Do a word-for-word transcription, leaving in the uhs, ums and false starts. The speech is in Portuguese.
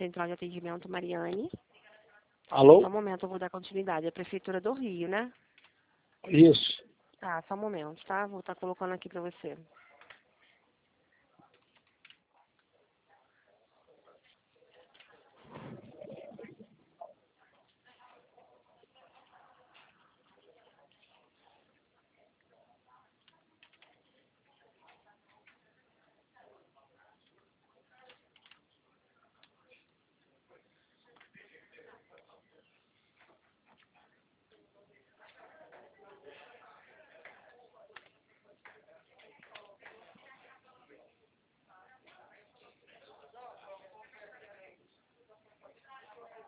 Central de Atendimento Mariane. Alô? Só um momento, eu vou dar continuidade. É a Prefeitura do Rio, né? Isso. Tá, só um momento, tá? Vou estar colocando aqui pra você.